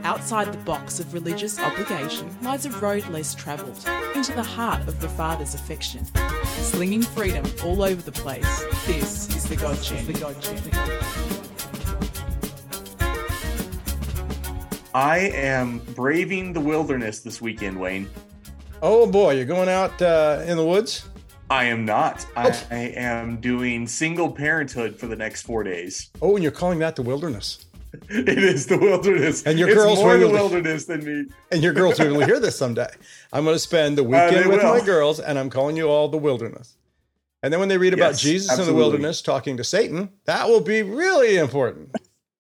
Outside the box of religious obligation lies a road less travelled, into the heart of the Father's affection. Slinging freedom all over the place, this is the God Journey. I am braving the wilderness this weekend, Wayne. Oh boy, you're going out in the woods? I am not. I am doing single parenthood for the next 4 days. Oh, and you're calling that the wilderness? It is the wilderness. And your it's girls more the wilderness than me. And your girls will hear this someday. I'm going to spend the weekend with my girls, and I'm calling you all the wilderness. And then when they read about Jesus in the wilderness talking to Satan, that will be really important.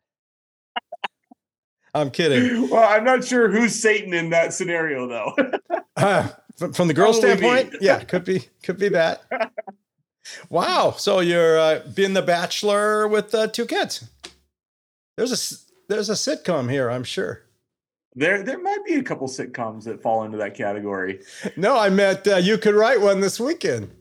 I'm kidding. Well, I'm not sure who's Satan in that scenario, though. From the girl standpoint, yeah, could be that. Wow. So you're being the bachelor with 2 kids. There's a sitcom here, I'm sure. There might be a couple sitcoms that fall into that category. No, I meant you could write one this weekend.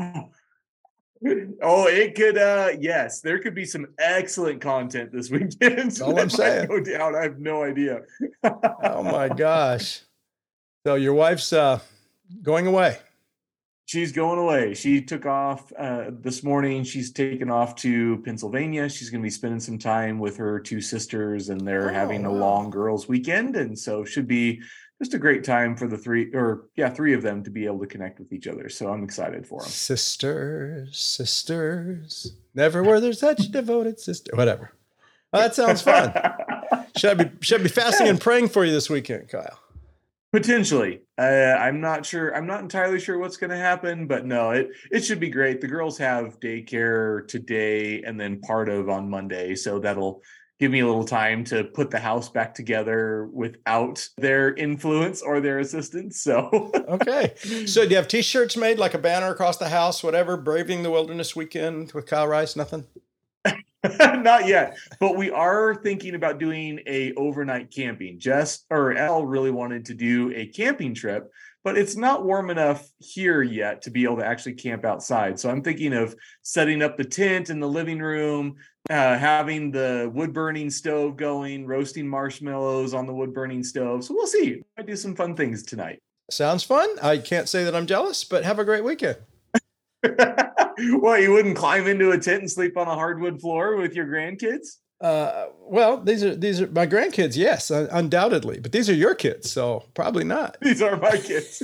Oh, it could. Yes, there could be some excellent content this weekend. That's all I'm saying. Go down. I have no idea. Oh my gosh! So your wife's going away. She's going away. She took off this morning. She's taken off to Pennsylvania. She's going to be spending some time with her 2 sisters, and they're having a long girls' weekend. And so should be just a great time for the 3 of them to be able to connect with each other. So I'm excited for them. Sisters. Never were there such devoted sister. Whatever. Oh, that sounds fun. Should I be fasting and praying for you this weekend, Kyle? Potentially. I'm not sure. I'm not entirely sure what's going to happen, but no, it should be great. The girls have daycare today and then part of on Monday. So that'll give me a little time to put the house back together without their influence or their assistance. So, okay. So do you have t-shirts made, like a banner across the house, whatever, Braving the Wilderness Weekend with Kyle Rice? Nothing? Not yet, but we are thinking about doing a overnight camping. Elle really wanted to do a camping trip, but it's not warm enough here yet to be able to actually camp outside. So I'm thinking of setting up the tent in the living room, having the wood burning stove going, roasting marshmallows on the wood burning stove. So we'll see. I do some fun things tonight. Sounds fun. I can't say that I'm jealous, but have a great weekend. Well, you wouldn't climb into a tent and sleep on a hardwood floor with your grandkids? Well, these are my grandkids, yes, undoubtedly, but these are your kids, so probably not. These are my kids.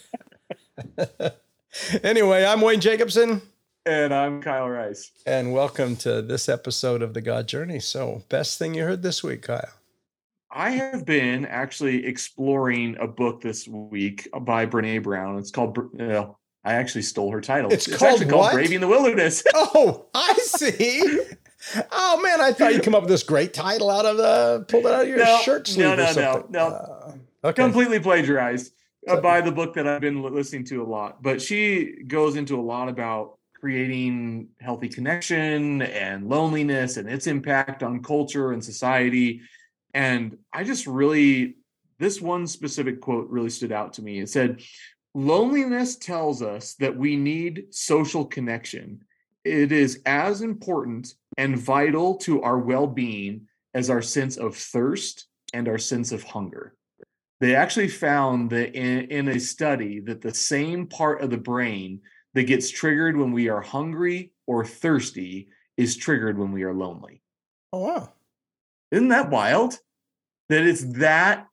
Anyway, I'm Wayne Jacobson. And I'm Kyle Rice. And welcome to this episode of The God Journey. So, best thing you heard this week, Kyle? I have been actually exploring a book this week by Brené Brown. It's called... I actually stole her title. It's called Braving the Wilderness. Oh, I see. Oh man, I thought you'd come up with this great title pulled it out of your shirt sleeve or something. No. Okay. Completely plagiarized by the book that I've been listening to a lot. But she goes into a lot about creating healthy connection and loneliness and its impact on culture and society. And I just this one specific quote really stood out to me. It said, "Loneliness tells us that we need social connection. It is as important and vital to our well-being as our sense of thirst and our sense of hunger." They actually found that in a study that the same part of the brain that gets triggered when we are hungry or thirsty is triggered when we are lonely. Oh, wow. Isn't that wild? That it's that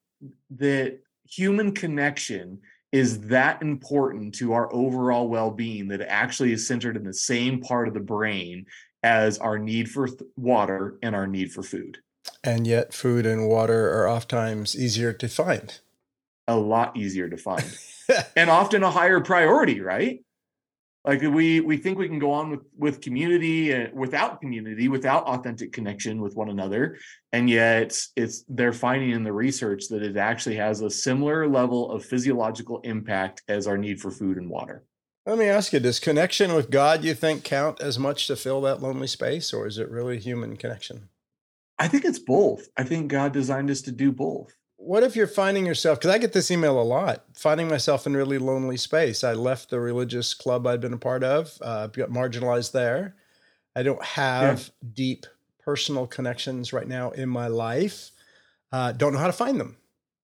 human connection is that important to our overall well-being that it actually is centered in the same part of the brain as our need for water and our need for food. And yet food and water are oftentimes easier to find. A lot easier to find. And often a higher priority, right? Like we think we can go on with community without authentic connection with one another. And yet they're finding in the research that it actually has a similar level of physiological impact as our need for food and water. Let me ask you, does connection with God, you think, count as much to fill that lonely space, or is it really human connection? I think it's both. I think God designed us to do both. What if you're finding yourself, because I get this email a lot, finding myself in really lonely space. I left the religious club I'd been a part of, got marginalized there. I don't have deep personal connections right now in my life. don't know how to find them.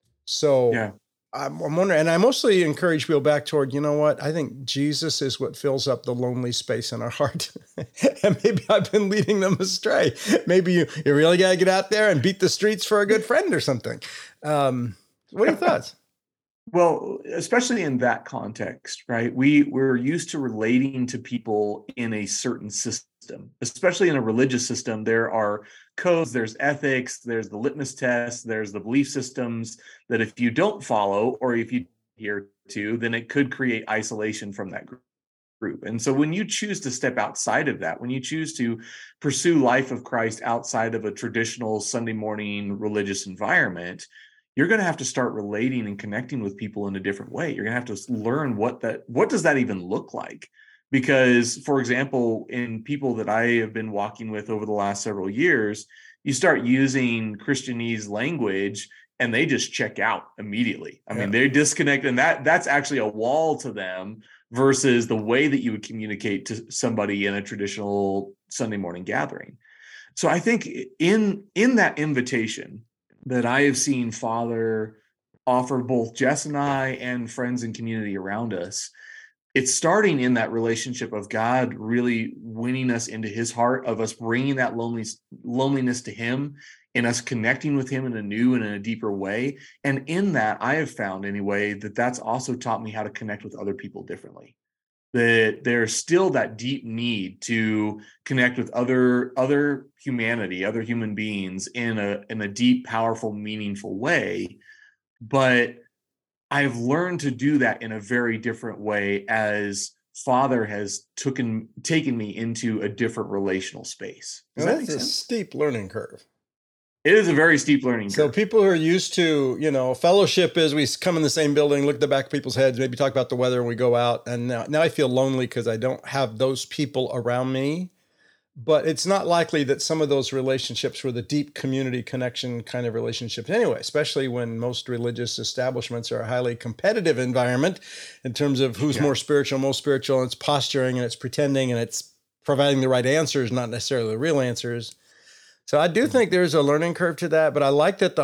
So Yeah. I'm wondering, and I mostly encourage people back toward, you know what? I think Jesus is what fills up the lonely space in our heart. And maybe I've been leading them astray. Maybe you really got to get out there and beat the streets for a good friend or something. What are your thoughts? Well, especially in that context, right? We're used to relating to people in a certain system, especially in a religious system. There are codes, there's ethics, there's the litmus test, there's the belief systems that if you don't follow or if you adhere to, then it could create isolation from that group. And so when you choose to step outside of that, when you choose to pursue life of Christ outside of a traditional Sunday morning religious environment, you're going to have to start relating and connecting with people in a different way. You're going to have to learn what does that even look like? Because, for example, in people that I have been walking with over the last several years, you start using Christianese language and they just check out immediately. I mean, they disconnect, and that's actually a wall to them versus the way that you would communicate to somebody in a traditional Sunday morning gathering. So I think in that invitation that I have seen Father offer both Jess and I and friends and community around us, it's starting in that relationship of God really winning us into his heart, of us bringing that loneliness to him and us connecting with him in a new and in a deeper way. And in that, I have found anyway, that's also taught me how to connect with other people differently. That there's still that deep need to connect with other humanity, other human beings in a deep, powerful, meaningful way. But I've learned to do that in a very different way as Father has taken me into a different relational space. That's a steep learning curve. It is a very steep learning curve. So people who are used to, fellowship is we come in the same building, look at the back of people's heads, maybe talk about the weather and we go out. And now I feel lonely because I don't have those people around me. But it's not likely that some of those relationships were the deep community connection kind of relationships anyway, especially when most religious establishments are a highly competitive environment in terms of who's more spiritual, most spiritual, and it's posturing and it's pretending and it's providing the right answers, not necessarily the real answers. So I do think there's a learning curve to that, but I like that the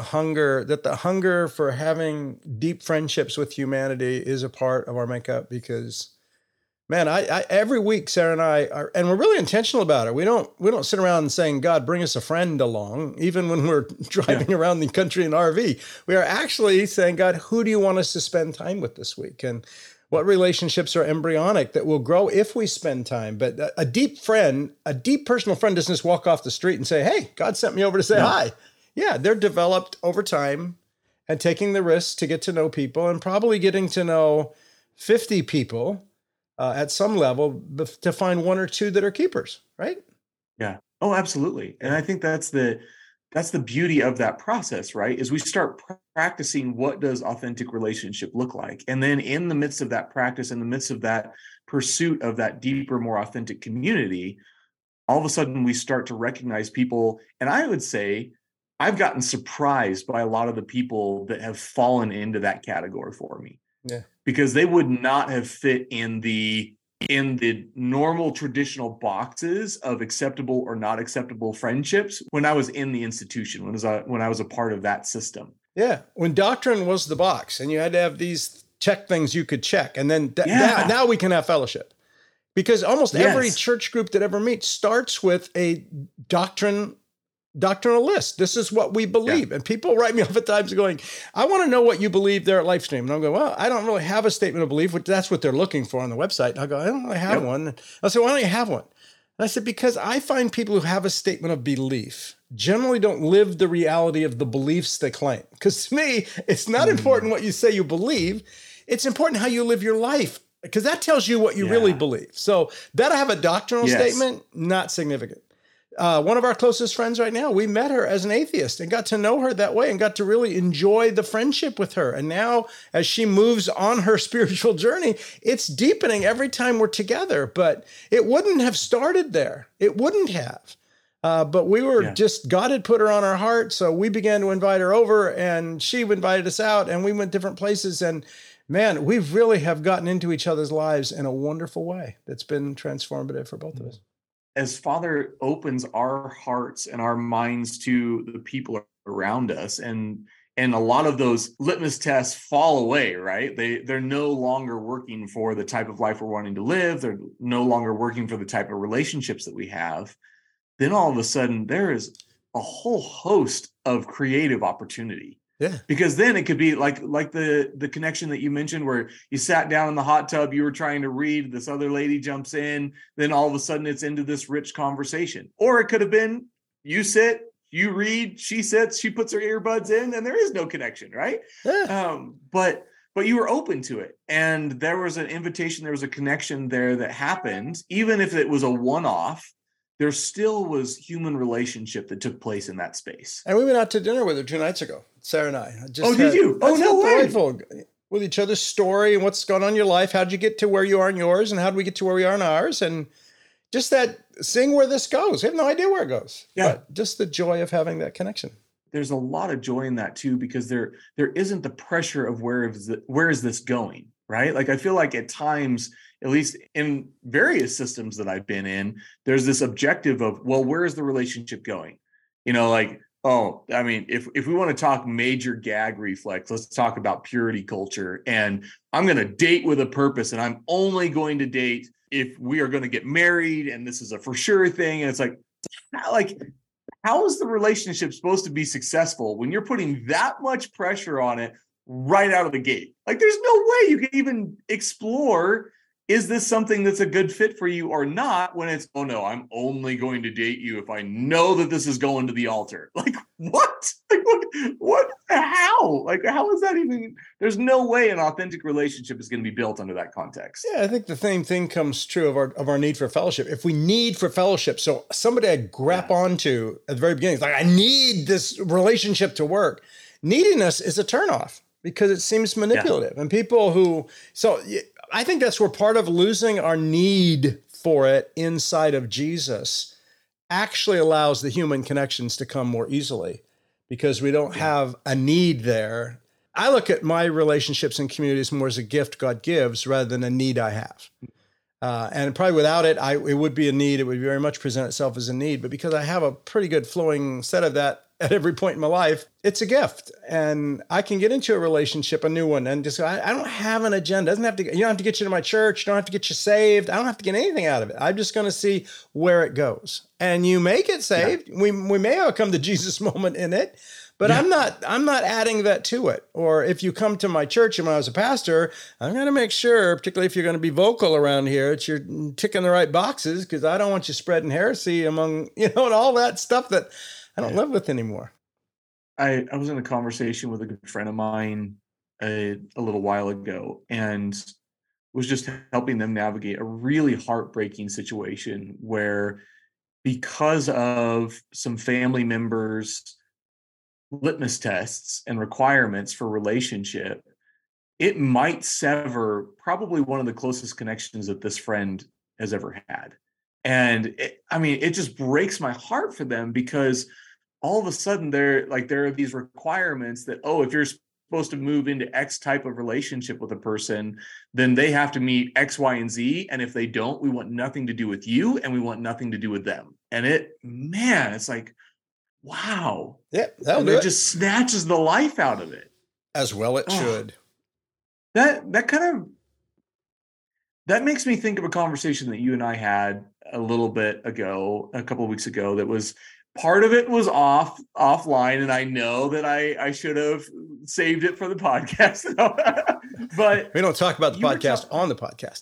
hunger for having deep friendships with humanity is a part of our makeup because, man, I every week Sarah and I are, and we're really intentional about it. We don't sit around saying, God, bring us a friend along, even when we're driving around the country in RV. We are actually saying, God, who do you want us to spend time with this week? And what relationships are embryonic that will grow if we spend time? But a deep personal friend doesn't just walk off the street and say, hey, God sent me over to say hi. Yeah, they're developed over time and taking the risks to get to know people and probably getting to know 50 people at some level to find one or two that are keepers, right? Yeah. Oh, absolutely. And I think that's the beauty of that process, right? Is we start practicing what does authentic relationship look like. And then in the midst of that practice, in the midst of that pursuit of that deeper, more authentic community, all of a sudden we start to recognize people. And I would say I've gotten surprised by a lot of the people that have fallen into that category for me. Yeah. Because they would not have fit in the normal traditional boxes of acceptable or not acceptable friendships when I was in the institution, when I was a part of that system. Yeah. When doctrine was the box and you had to have these check things you could check. And then now we can have fellowship. Because almost every church group that ever meets starts with a doctrinal list. This is what we believe. And people write me off at times going, I want to know what you believe there at Lifestream. And I'm going, well, I don't really have a statement of belief, which that's what they're looking for on the website. And I go, I don't really have one. And I said, why don't you have one? And I said, because I find people who have a statement of belief generally don't live the reality of the beliefs they claim. Because to me, it's not important what you say you believe. It's important how you live your life, because that tells you what you really believe. So that I have a doctrinal statement, not significant. One of our closest friends right now, we met her as an atheist and got to know her that way and got to really enjoy the friendship with her. And now as she moves on her spiritual journey, it's deepening every time we're together, but it wouldn't have started there. It wouldn't have. But we were just, God had put her on our heart. So we began to invite her over and she invited us out and we went different places. And man, we really have gotten into each other's lives in a wonderful way that's been transformative for both of us. as Father opens our hearts and our minds to the people around us, and a lot of those litmus tests fall away, right? They're no longer working for the type of life we're wanting to live. They're no longer working for the type of relationships that we have. Then all of a sudden there is a whole host of creative opportunity. Yeah. Because then it could be like the connection that you mentioned, where you sat down in the hot tub, you were trying to read, this other lady jumps in, then all of a sudden it's into this rich conversation. Or it could have been you sit, you read, she sits, she puts her earbuds in, and there is no connection, right? Yeah. But you were open to it. And there was an invitation, there was a connection there that happened. Even if it was a one-off, there still was human relationship that took place in that space. And we went out to dinner with her 2 nights ago, Sarah and I. Did you? Oh, no way. Delightful. With each other's story and what's going on in your life. How'd you get to where you are in yours? And how do we get to where we are in ours? And just that, seeing where this goes. We have no idea where it goes. Yeah. But just the joy of having that connection. There's a lot of joy in that too, because there isn't the pressure of where is this going, right? Like, I feel like at times, at least in various systems that I've been in, there's this objective of, well, where is the relationship going? Like, oh, I mean, if we want to talk major gag reflex, let's talk about purity culture. And I'm going to date with a purpose, and I'm only going to date if we are going to get married, and this is a for sure thing. And it's like, how is the relationship supposed to be successful when you're putting that much pressure on it right out of the gate? Like, there's no way you can even explore, is this something that's a good fit for you or not, when it's, oh no, I'm only going to date you if I know that this is going to the altar. Like, what? Like, what? How? Like, how is that even? There's no way an authentic relationship is going to be built under that context. Yeah, I think the same thing comes true of our need for fellowship. If we need for fellowship, so somebody I grab onto at the very beginning, it's like, I need this relationship to work. Neediness is a turnoff because it seems manipulative. And people who, I think that's where part of losing our need for it inside of Jesus actually allows the human connections to come more easily, because we don't have a need there. I look at my relationships and communities more as a gift God gives rather than a need I have. And probably without it, it would be a need. It would very much present itself as a need. But because I have a pretty good flowing set of that at every point in my life, it's a gift. And I can get into a relationship, a new one, and just go, I don't have an agenda. You don't have to get you to my church. You don't have to get you saved. I don't have to get anything out of it. I'm just going to see where it goes. And you may get saved. Yeah. We may have come to Jesus moment in it. But I'm not adding that to it. Or if you come to my church and when I was a pastor, I'm going to make sure, particularly if you're going to be vocal around here, that you're ticking the right boxes, because I don't want you spreading heresy among, and all that stuff that I don't live with anymore. I was in a conversation with a good friend of mine a little while ago, and was just helping them navigate a really heartbreaking situation where, because of some family members' litmus tests and requirements for relationship, it might sever probably one of the closest connections that this friend has ever had. And it just breaks my heart for them, because all of a sudden there are these requirements that, if you're supposed to move into X type of relationship with a person, then they have to meet X, Y, and Z. And if they don't, we want nothing to do with you, and we want nothing to do with them. And it's like, wow. Yeah, it just snatches the life out of it. As well it should. That makes me think of a conversation that you and I had a couple of weeks ago, that was, part of it was offline, and I know that I should have saved it for the podcast. But we don't talk about the podcast on the podcast.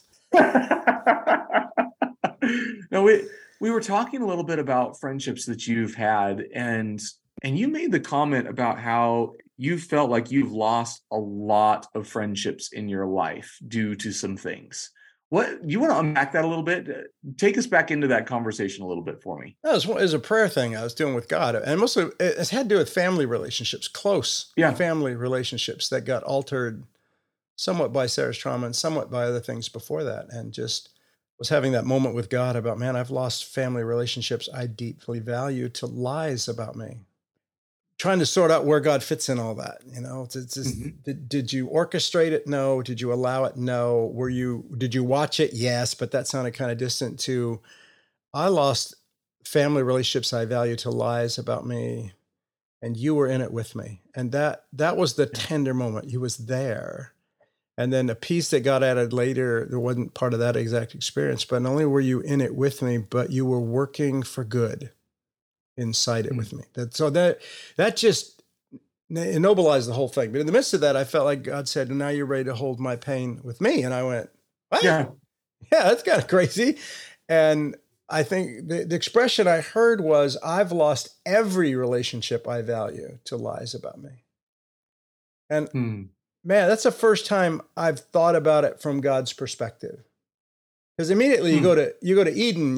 No, we were talking a little bit about friendships that you've had, and you made the comment about how you felt like you've lost a lot of friendships in your life due to some things. What, you want to unpack that a little bit? Take us back into that conversation a little bit for me. It was a prayer thing I was doing with God, and mostly it had to do with family relationships, close family relationships that got altered somewhat by Sarah's trauma and somewhat by other things before that, and just was having that moment with God about, man, I've lost family relationships I deeply value to lies about me. Trying to sort out where God fits in all that, It's just, did you orchestrate it? No. Did you allow it? No. Did you watch it? Yes, but that sounded kind of distant too. I lost family relationships I value to lies about me, and you were in it with me. And that was the tender moment. You was there. And then a piece that got added later, there wasn't part of that exact experience, but not only were you in it with me, but you were working for good inside it with me. That just ennobilized the whole thing. But in the midst of that, I felt like God said, now you're ready to hold my pain with me. And I went, what? Yeah, that's kind of crazy. And I think the expression I heard was, I've lost every relationship I value to lies about me. And man, that's the first time I've thought about it from God's perspective. Because immediately you go to Eden,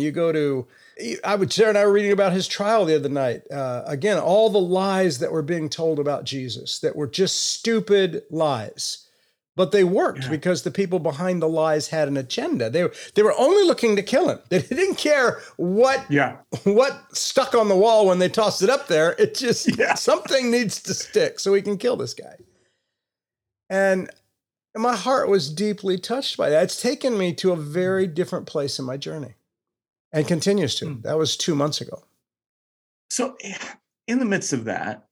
Sarah and I were reading about his trial the other night. Again, all the lies that were being told about Jesus that were just stupid lies. But they worked because the people behind the lies had an agenda. They were only looking to kill him. They didn't care what stuck on the wall when they tossed it up there. It just, something needs to stick so we can kill this guy. And my heart was deeply touched by that. It's taken me to a very different place in my journey and continues to. That was 2 months ago. So in the midst of that,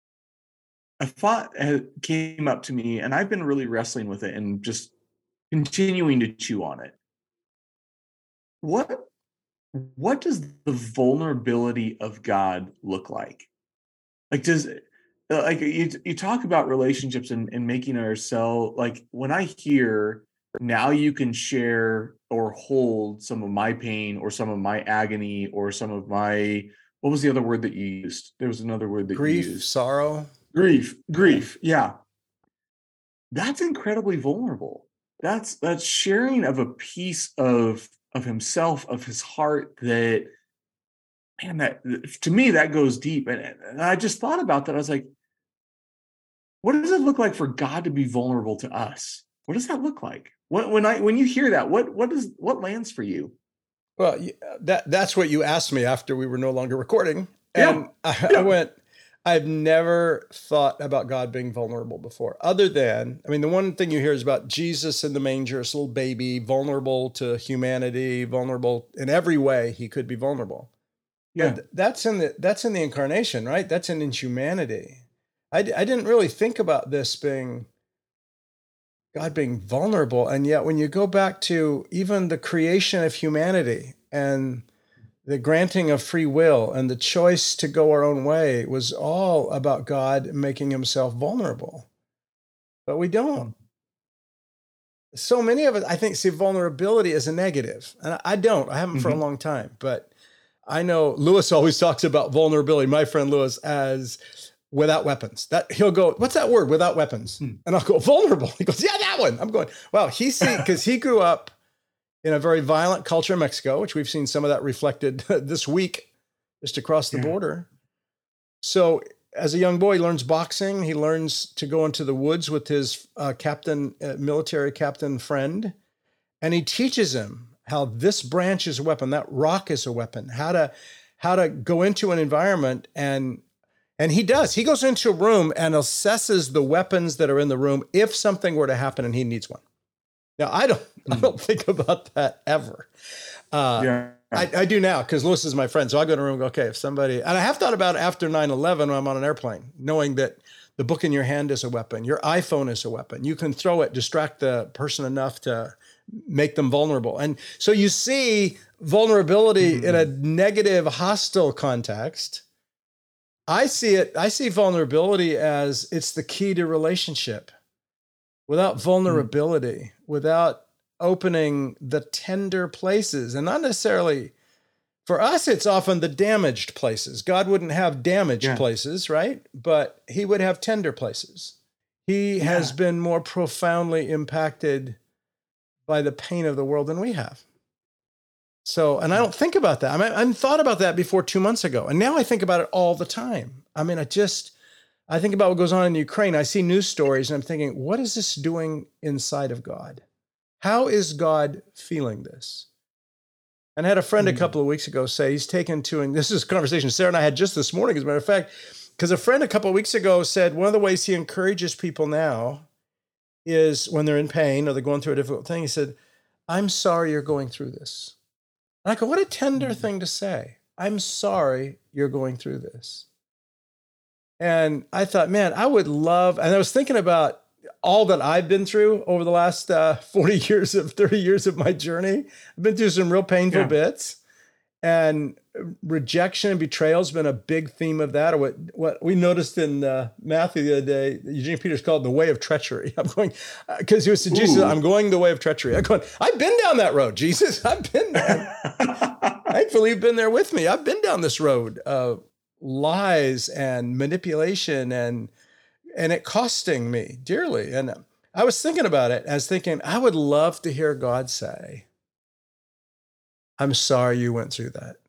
a thought came up to me, and I've been really wrestling with it and just continuing to chew on it. What does the vulnerability of God look like? Like, you talk about relationships and making ourselves, like, when I hear now you can share or hold some of my pain or some of my agony or some of my, what was the other word that you used? There was another word that you used. Grief, sorrow. Grief. Yeah. That's incredibly vulnerable. That's sharing of a piece of himself, of his heart that, man, that to me, that goes deep. And I just thought about that. I was like, what does it look like for God to be vulnerable to us? What does that look like? When you hear that, what lands for you? Well, that's what you asked me after we were no longer recording. And I went, I've never thought about God being vulnerable before, other than, the one thing you hear is about Jesus in the manger, this little baby, vulnerable to humanity, vulnerable in every way he could be vulnerable. Yeah, but that's in the incarnation, right? That's in humanity. I didn't really think about this being God being vulnerable, and yet when you go back to even the creation of humanity and the granting of free will and the choice to go our own way was all about God making himself vulnerable. But we don't. So many of us, I think, see vulnerability as a negative. And I don't. I haven't for a long time. But I know Lewis always talks about vulnerability, my friend Lewis, as without weapons. That he'll go, what's that word, without weapons? And I'll go, vulnerable. He goes, yeah, that one. I'm going, well, because he grew up in a very violent culture in Mexico, which we've seen some of that reflected this week, just across the border. So as a young boy, he learns boxing. He learns to go into the woods with his military captain friend. And he teaches him how this branch is a weapon, that rock is a weapon, how to go into an environment. And he does. He goes into a room and assesses the weapons that are in the room if something were to happen and he needs one. Now, I don't think about that ever. I do now because Lewis is my friend. So I go to a room and go, okay, if somebody, and I have thought about it after 9/11 when I'm on an airplane, knowing that the book in your hand is a weapon. Your iPhone is a weapon. You can throw it, distract the person enough to make them vulnerable. And so you see vulnerability in a negative, hostile context. I see vulnerability as it's the key to relationship. Without vulnerability, without opening the tender places, and not necessarily, for us, it's often the damaged places. God wouldn't have damaged places, right? But he would have tender places. He has been more profoundly impacted by the pain of the world than we have. So, and I don't think about that. I hadn't thought about that before 2 months ago. And now I think about it all the time. I think about what goes on in Ukraine. I see news stories and I'm thinking, what is this doing inside of God? How is God feeling this? And I had a friend a couple of weeks ago say he's taken to, and this is a conversation Sarah and I had just this morning, as a matter of fact, because a friend a couple of weeks ago said one of the ways he encourages people now is when they're in pain or they're going through a difficult thing, he said, I'm sorry you're going through this. And I go, what a tender thing to say. I'm sorry you're going through this. And I thought, man, I would love, and I was thinking about all that I've been through over the last 30 years of my journey. I've been through some real painful bits, and rejection and betrayal has been a big theme of that. Or what we noticed in Matthew the other day, Eugene Peters called it the way of treachery. I'm going, because he was to Jesus, I'm going the way of treachery. I'm going, I've been down that road, Jesus. I've been there. Thankfully, you've been there with me. I've been down this road of lies and manipulation and it costing me dearly. And I was thinking about it. I was thinking, I would love to hear God say, I'm sorry you went through that.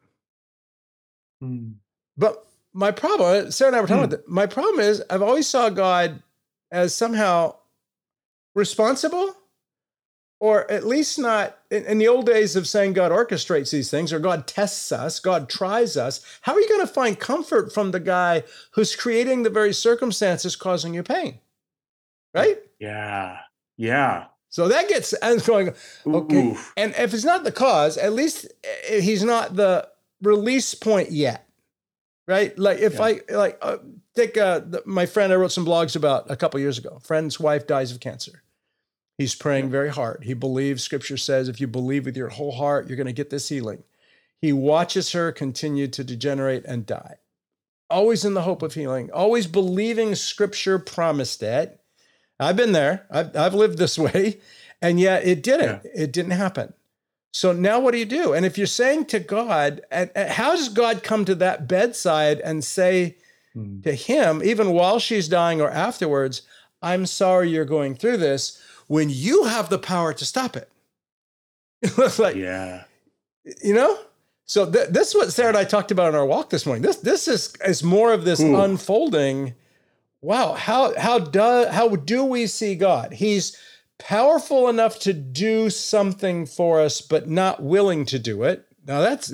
But my problem, Sarah and I were talking about that. My problem is I've always saw God as somehow responsible, or at least not in the old days of saying God orchestrates these things, or God tests us, God tries us. How are you going to find comfort from the guy who's creating the very circumstances causing you pain? Right? Yeah. Yeah. So that gets, and going, okay. Oof. And if it's not the cause, at least he's not the release point yet. Right? Like if I take my friend I wrote some blogs about a couple years ago. Friend's wife dies of cancer. He's praying very hard. He believes, Scripture says, if you believe with your whole heart, you're going to get this healing. He watches her continue to degenerate and die. Always in the hope of healing. Always believing Scripture promised it. I've been there. I've lived this way. And yet it didn't. Yeah. It didn't happen. So now what do you do? And if you're saying to God, how does God come to that bedside and say to him, even while she's dying or afterwards, I'm sorry you're going through this, when you have the power to stop it? Like, yeah, you know? So this is what Sarah and I talked about in our walk this morning. This is more of this unfolding. Wow, how do we see God? He's powerful enough to do something for us, but not willing to do it. Now that's,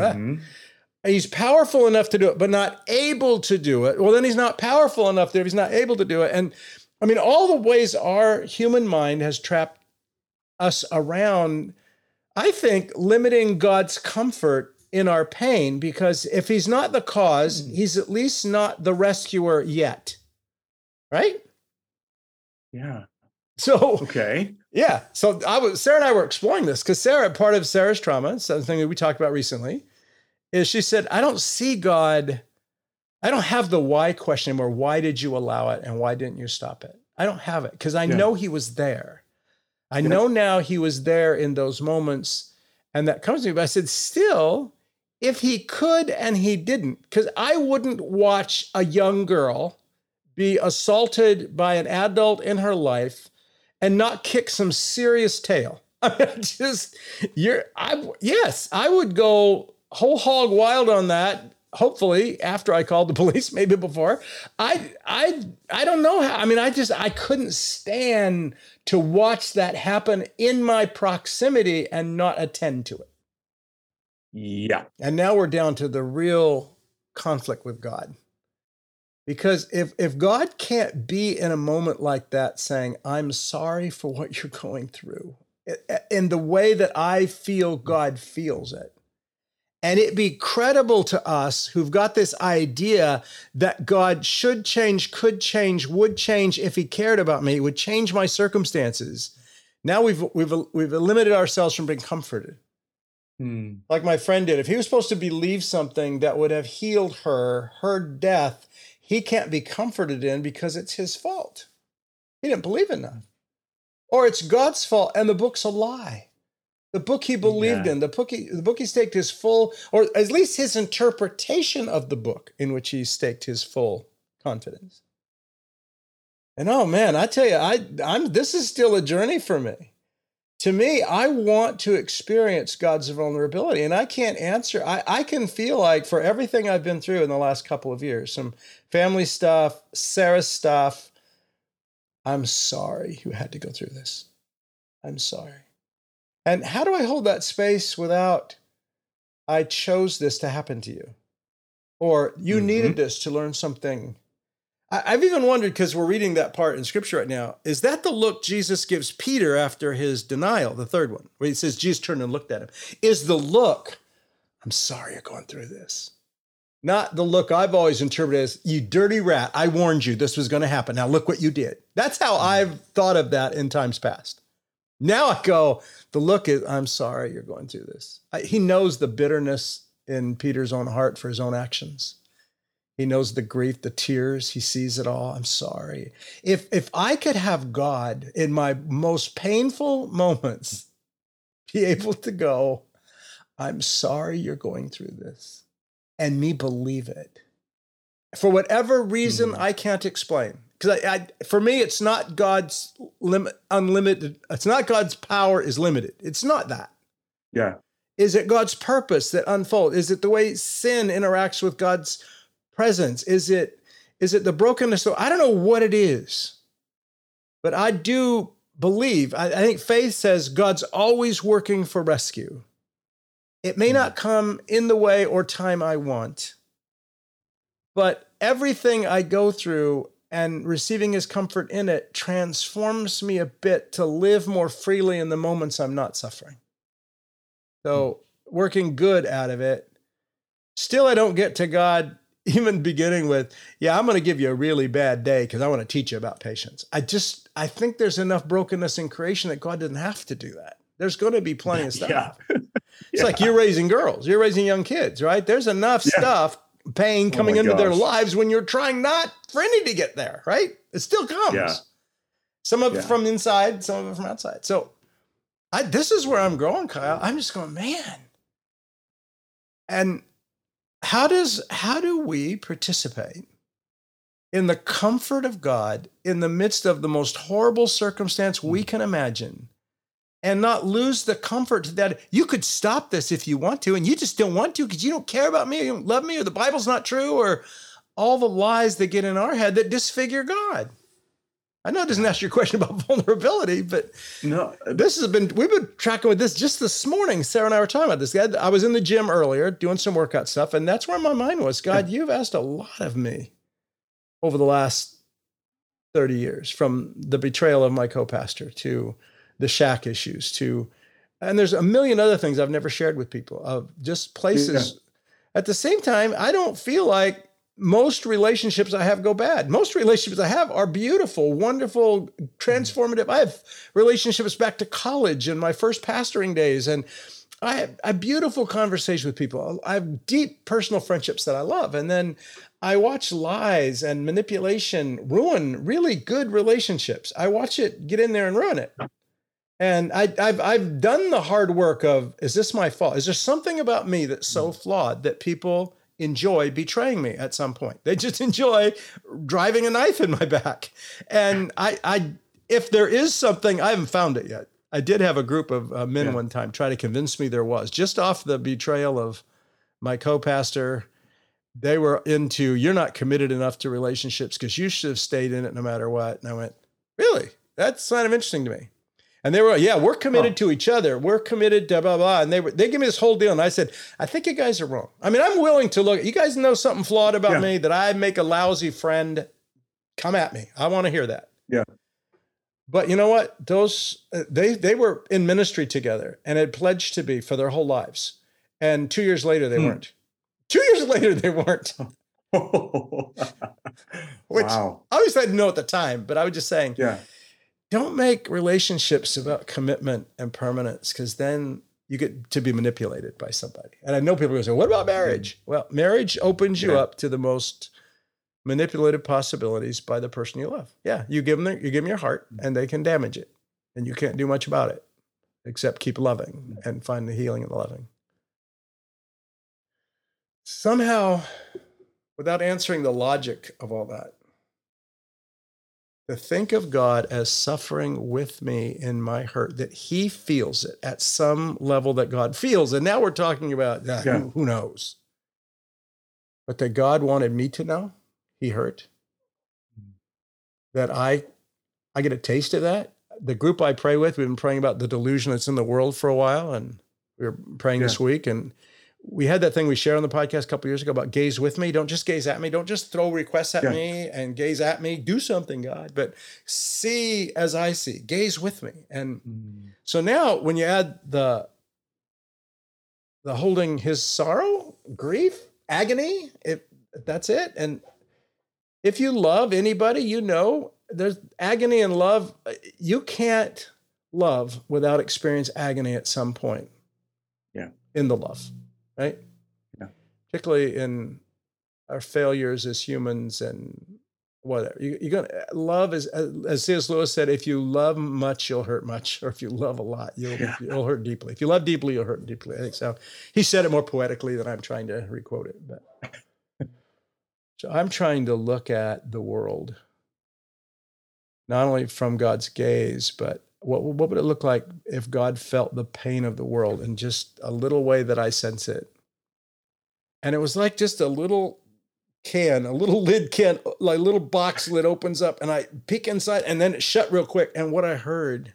he's powerful enough to do it, but not able to do it. Well, then he's not powerful enough if he's not able to do it. And I mean, all the ways our human mind has trapped us around, I think, limiting God's comfort in our pain, because if he's not the cause, he's at least not the rescuer yet. Right? Yeah. So, okay. Yeah. So Sarah and I were exploring this because part of Sarah's trauma, something that we talked about recently, is she said, I don't see God. I don't have the why question anymore. Why did you allow it? And why didn't you stop it? I don't have it because I know he was there. I know now he was there in those moments. And that comes to me. But I said, still, if he could and he didn't, because I wouldn't watch a young girl be assaulted by an adult in her life and not kick some serious tail. I mean, I would go whole hog wild on that. Hopefully after I called the police, maybe before. I don't know how. I mean, I couldn't stand to watch that happen in my proximity and not attend to it. Yeah. And now we're down to the real conflict with God. Because if God can't be in a moment like that saying, I'm sorry for what you're going through, in the way that I feel God feels it, and it be credible to us who've got this idea that God should change, could change, would change if he cared about me, would change my circumstances. Now we've eliminated ourselves from being comforted. Like my friend did. If he was supposed to believe something that would have healed her death, he can't be comforted in because it's his fault. He didn't believe enough. Or it's God's fault and the book's a lie. The book he believed in, the book he staked his full, or at least his interpretation of the book in which he staked his full confidence. And oh man, I tell you, this is still a journey for me. To me, I want to experience God's vulnerability, and I can't answer. I can feel like for everything I've been through in the last couple of years, some family stuff, Sarah's stuff, I'm sorry you had to go through this. I'm sorry. And how do I hold that space without, I chose this to happen to you? Or you needed this to learn something. I've even wondered, because we're reading that part in Scripture right now, is that the look Jesus gives Peter after his denial, the third one, where he says Jesus turned and looked at him? Is the look, I'm sorry you're going through this. Not the look I've always interpreted as, you dirty rat, I warned you this was going to happen. Now look what you did. That's how I've thought of that in times past. Now I go, the look is, I'm sorry you're going through this. He knows the bitterness in Peter's own heart for his own actions. He knows the grief, the tears. He sees it all. I'm sorry. If I could have God in my most painful moments be able to go, I'm sorry you're going through this, and me believe it. For whatever reason I can't explain. Because for me, it's not God's unlimited. It's not God's power is limited. It's not that. Yeah. Is it God's purpose that unfolds? Is it the way sin interacts with God's presence? Is it the brokenness? So I don't know what it is, but I do believe, I think faith says God's always working for rescue. It may not come in the way or time I want, but everything I go through and receiving his comfort in it transforms me a bit to live more freely in the moments I'm not suffering. So working good out of it. Still, I don't get to God even beginning with, yeah, I'm going to give you a really bad day because I want to teach you about patience. I think there's enough brokenness in creation that God doesn't have to do that. There's going to be plenty of stuff. Yeah. It's like you're raising girls, you're raising young kids, right? There's enough stuff, pain coming into their lives when you're trying not for any to get there, right? It still comes. Yeah. Some of it from inside, some of it from outside. So this is where I'm growing, Kyle. I'm just going, man. And how do we participate in the comfort of God in the midst of the most horrible circumstance we can imagine and not lose the comfort that you could stop this if you want to, and you just don't want to because you don't care about me, or you don't love me, or the Bible's not true, or all the lies that get in our head that disfigure God? I know it doesn't ask your question about vulnerability, but no, we've been tracking with this just this morning. Sarah and I were talking about this. I was in the gym earlier doing some workout stuff, and that's where my mind was. God, you've asked a lot of me over the last 30 years, from the betrayal of my co-pastor to the shack issues and there's a million other things I've never shared with people of just places. At the same time, I don't feel like most relationships I have go bad. Most relationships I have are beautiful, wonderful, transformative. I have relationships back to college and my first pastoring days, and I have a beautiful conversation with people. I have deep personal friendships that I love. And then I watch lies and manipulation ruin really good relationships. I watch it get in there and ruin it. And I've done the hard work of, is this my fault? Is there something about me that's so flawed that people enjoy betraying me at some point? They just enjoy driving a knife in my back. And if there is something, I haven't found it yet. I did have a group of men one time try to convince me there was, just off the betrayal of my co-pastor. They were into, you're not committed enough to relationships because you should have stayed in it no matter what. And I went, really? That's kind of interesting to me. And they were, we're committed to each other. We're committed to blah, blah. And they gave me this whole deal. And I said, I think you guys are wrong. I mean, I'm willing to look. You guys know something flawed about me, that I make a lousy friend. Come at me. I want to hear that. Yeah. But you know what? Those, they were in ministry together and had pledged to be for their whole lives. And 2 years later, they weren't. 2 years later, they weren't. Which I always had to know at the time, but I was just saying, don't make relationships about commitment and permanence, because then you get to be manipulated by somebody. And I know people are going to say, what about marriage? Well, marriage opens you up to the most manipulative possibilities by the person you love. Yeah, you give them your heart and they can damage it. And you can't do much about it except keep loving and find the healing in the loving. Somehow, without answering the logic of all that, to think of God as suffering with me in my hurt, that he feels it at some level that God feels. And now we're talking about who knows? But that God wanted me to know he hurt. That I get a taste of that. The group I pray with, we've been praying about the delusion that's in the world for a while. And we were praying this week. And we had that thing we shared on the podcast a couple years ago about gaze with me. Don't just gaze at me. Don't just throw requests at me and gaze at me. Do something, God, but see as I see. Gaze with me. And so now when you add the holding his sorrow, grief, agony, that's it. And if you love anybody, you know, there's agony and love. You can't love without experience agony at some point. Yeah. In the love, right? Yeah. Particularly in our failures as humans and whatever. You're gonna love is, as C.S. Lewis said, if you love much, you'll hurt much, or if you love a lot, you'll hurt deeply. If you love deeply, you'll hurt deeply. I think so. He said it more poetically than I'm trying to requote it, but. So I'm trying to look at the world, not only from God's gaze, but what would it look like if God felt the pain of the world in just a little way that I sense it? And it was like just a little can, a little lid can, like a little box lid opens up and I peek inside and then it shut real quick. And what I heard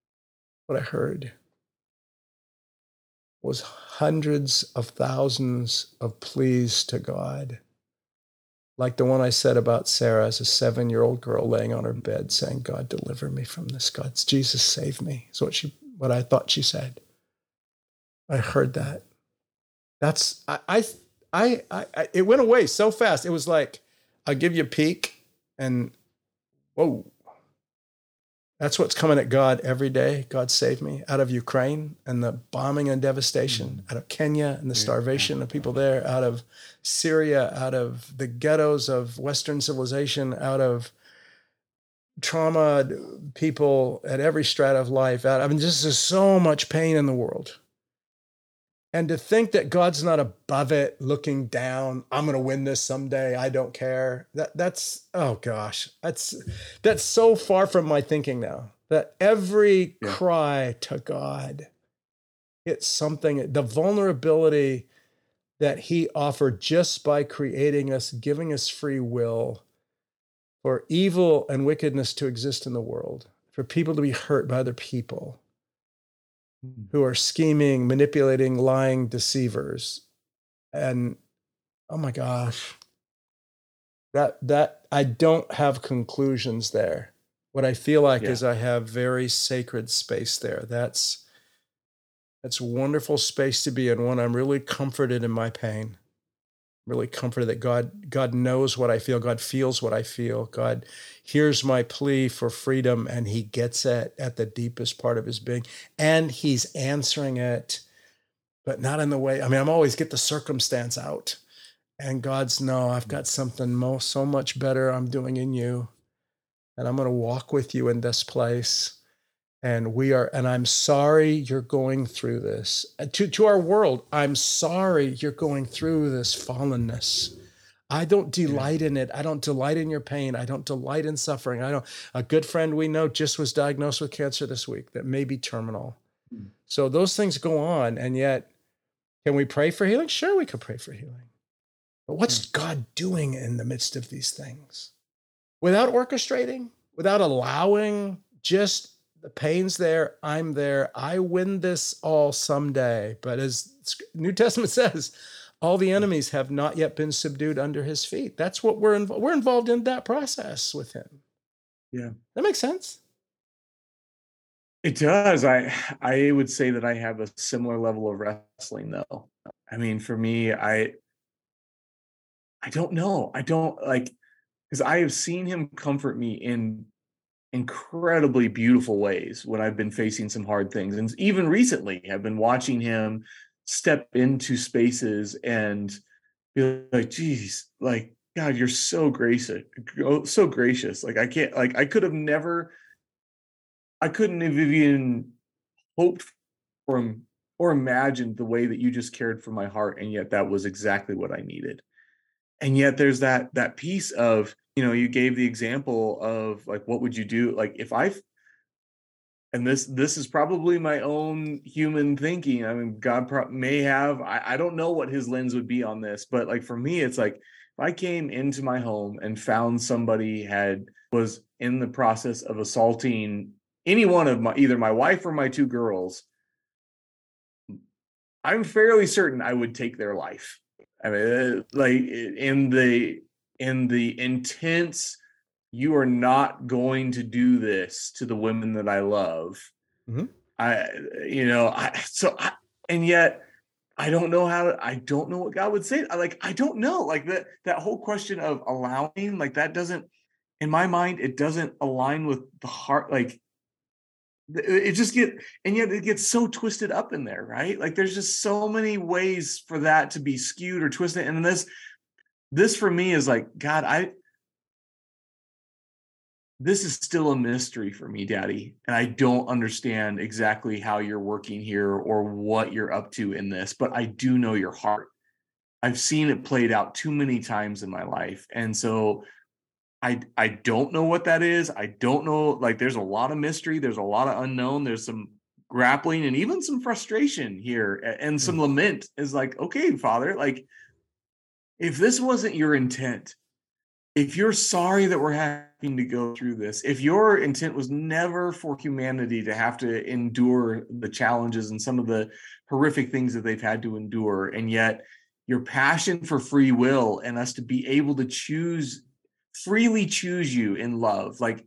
was hundreds of thousands of pleas to God. Like the one I said about Sarah as a 7-year-old girl laying on her bed saying, God, deliver me from this. God, Jesus, save me. Is what I thought she said. I heard that. That's, it went away so fast. It was like, I'll give you a peek and whoa. That's what's coming at God every day. God save me out of Ukraine and the bombing and devastation, out of Kenya and the starvation of people there, out of Syria, out of the ghettos of Western civilization, out of trauma people at every strata of life. Just there's so much pain in the world. And to think that God's not above it, looking down, I'm going to win this someday, I don't care. That's, oh gosh, that's so far from my thinking now. That every cry to God, it's something, the vulnerability that he offered just by creating us, giving us free will for evil and wickedness to exist in the world, for people to be hurt by other people who are scheming, manipulating, lying deceivers. And oh my gosh, that I don't have conclusions there. What I feel like is I have very sacred space there. That's wonderful space to be in. One, I'm really comforted in my pain. Really comforted that God knows what I feel. God feels what I feel. God hears my plea for freedom and he gets it at the deepest part of his being. And he's answering it, but not in the way, I'm always get the circumstance out. And God's, no, I've got something so much better I'm doing in you. And I'm going to walk with you in this place. And I'm sorry you're going through this. To our world, I'm sorry you're going through this fallenness. I don't delight in it. I don't delight in your pain. I don't delight in suffering. A good friend we know just was diagnosed with cancer this week that may be terminal. So those things go on. And yet, can we pray for healing? Sure, we could pray for healing. But what's God doing in the midst of these things? Without orchestrating, without allowing, just the pain's there, I'm there, I win this all someday. But as New Testament says, all the enemies have not yet been subdued under his feet. That's what we're involved in that process with him. Yeah. That makes sense. It does. I would say that I have a similar level of wrestling though. For me, I don't know. I don't because I have seen him comfort me in incredibly beautiful ways when I've been facing some hard things. And even recently, I've been watching him step into spaces and be like, geez, God, you're so gracious, so gracious. I couldn't have even hoped for him or imagined the way that you just cared for my heart. And yet that was exactly what I needed. And yet there's that piece of, you gave the example of what would you do? And this is probably my own human thinking. God may have, I don't know what his lens would be on this, but for me, it's if I came into my home and found somebody was in the process of assaulting any one of either my wife or my two girls, I'm fairly certain I would take their life. I mean, like in the intense, you are not going to do this to the women that I love. Mm-hmm. And yet I don't know I don't know what God would say. I don't know, like that whole question of allowing, like that doesn't, in my mind, it doesn't align with the heart. Like it just and yet it gets so twisted up in there, right? Like there's just so many ways for that to be skewed or twisted. And this for me is like, God, this is still a mystery for me, Daddy. And I don't understand exactly how you're working here or what you're up to in this, but I do know your heart. I've seen it played out too many times in my life. And so I don't know what that is. I don't know, like there's a lot of mystery, there's a lot of unknown, there's some grappling and even some frustration here and some lament is like, okay, Father, like if this wasn't your intent, if you're sorry that we're having to go through this, if your intent was never for humanity to have to endure the challenges and some of the horrific things that they've had to endure, and yet your passion for free will and us to be able to freely choose you in love, like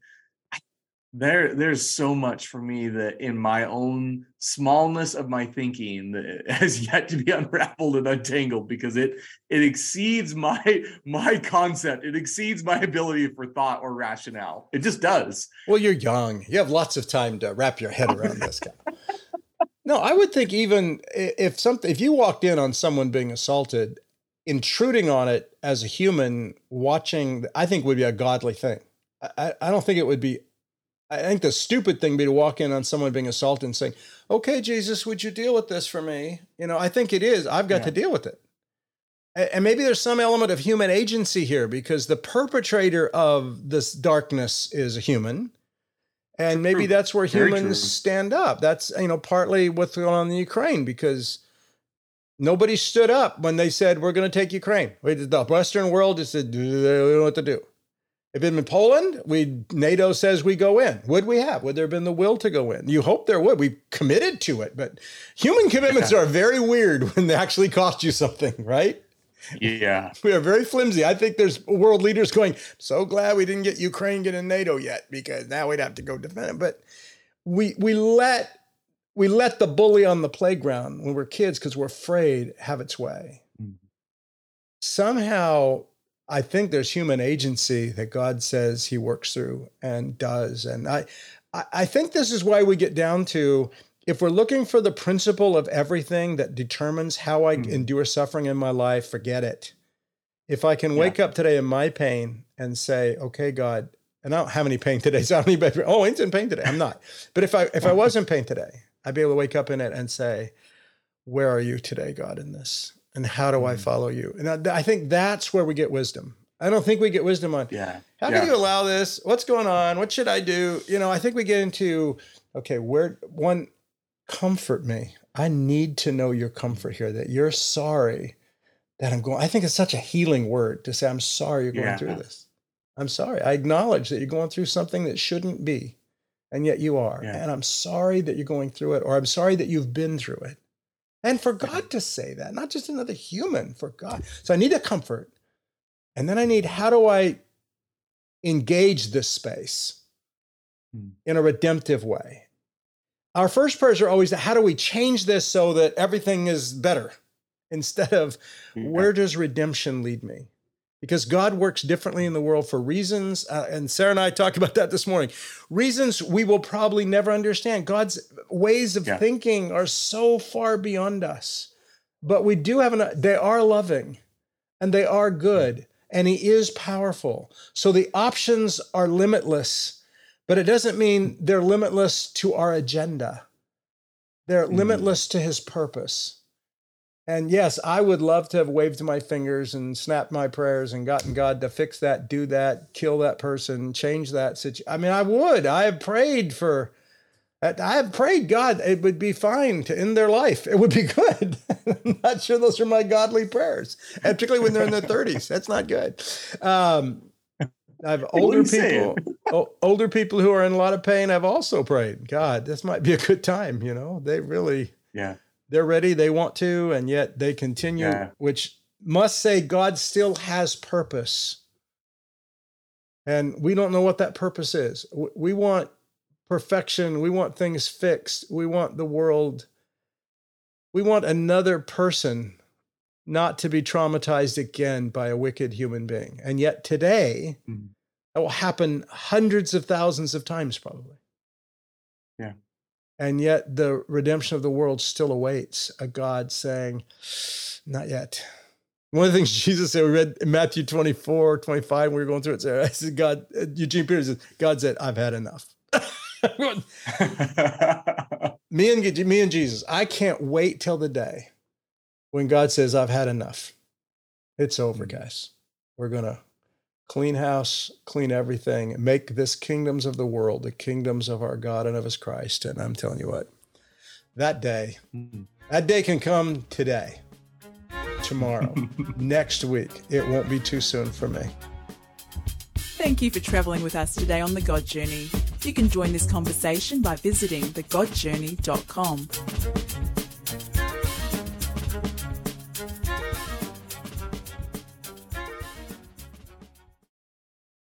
there's so much for me that in my own smallness of my thinking that has yet to be unraveled and untangled, because it exceeds my concept. It exceeds my ability for thought or rationale. It just does. Well, you're young. You have lots of time to wrap your head around this guy. No, I would think even if you walked in on someone being assaulted, intruding on it as a human watching, I think would be a godly thing. I don't think it would be. I think the stupid thing would be to walk in on someone being assaulted and saying, okay, Jesus, would you deal with this for me? I think it is. I've got to deal with it. And maybe there's some element of human agency here because the perpetrator of this darkness is a human. And maybe that's where humans stand up. That's, partly what's going on in Ukraine, because nobody stood up when they said, we're going to take Ukraine. The Western world just said, we don't know what to do. If it had been Poland, NATO says we go in. Would we have? Would there have been the will to go in? You hope there would. We committed to it, but human commitments are very weird when they actually cost you something, right? Yeah. We are very flimsy. I think there's world leaders going, so glad we didn't get Ukraine get in NATO yet, because now we'd have to go defend it. But we let the bully on the playground when we're kids, because we're afraid, have its way. Somehow, I think there's human agency that God says he works through and does. And I think this is why we get down to, if we're looking for the principle of everything that determines how I endure suffering in my life, forget it. If I can wake up today in my pain and say, okay, God, and I don't have any pain today, so I don't need better. Oh, it's in pain today. I'm not. But if I was in pain today, I'd be able to wake up in it and say, where are you today, God, in this? And how do I follow you? And I think that's where we get wisdom. I don't think we get wisdom on, how do you allow this? What's going on? What should I do? I think we get into, okay, comfort me. I need to know your comfort here, that you're sorry that I'm going. I think it's such a healing word to say, I'm sorry you're going through this. I'm sorry. I acknowledge that you're going through something that shouldn't be, and yet you are. And I'm sorry that you're going through it, or I'm sorry that you've been through it. And for God to say that, not just another human, for God. So I need a comfort. And then I need, how do I engage this space in a redemptive way? Our first prayers are always, how do we change this so that everything is better? Instead of, where does redemption lead me? Because God works differently in the world for reasons, and Sarah and I talked about that this morning, reasons we will probably never understand. God's ways of thinking are so far beyond us. But we do have, they are loving, and they are good, and he is powerful. So the options are limitless, but it doesn't mean they're limitless to our agenda. They're limitless to his purpose. And yes, I would love to have waved my fingers and snapped my prayers and gotten God to fix that, do that, kill that person, change that situation. I mean, I would. I have prayed God, it would be fine to end their life. It would be good. I'm not sure those are my godly prayers, and particularly when they're in their 30s. That's not good. I have older people who are in a lot of pain. I've also prayed, God, this might be a good time. They really, they're ready, they want to, and yet they continue, which must say God still has purpose. And we don't know what that purpose is. We want perfection. We want things fixed. We want the world. We want another person not to be traumatized again by a wicked human being. And yet today, that will happen hundreds of thousands of times probably. Yeah. And yet the redemption of the world still awaits a God saying, not yet. One of the things Jesus said, we read in Matthew 24, 25, we were going through it. I said, God, Eugene Peterson said, God said, I've had enough. me and Jesus, I can't wait till the day when God says, I've had enough. It's over, guys. We're going to clean house, clean everything, make this kingdoms of the world, the kingdoms of our God and of his Christ. And I'm telling you what, that day can come today. Tomorrow, next week. It won't be too soon for me. Thank you for travelling with us today on The God Journey. You can join this conversation by visiting thegodjourney.com.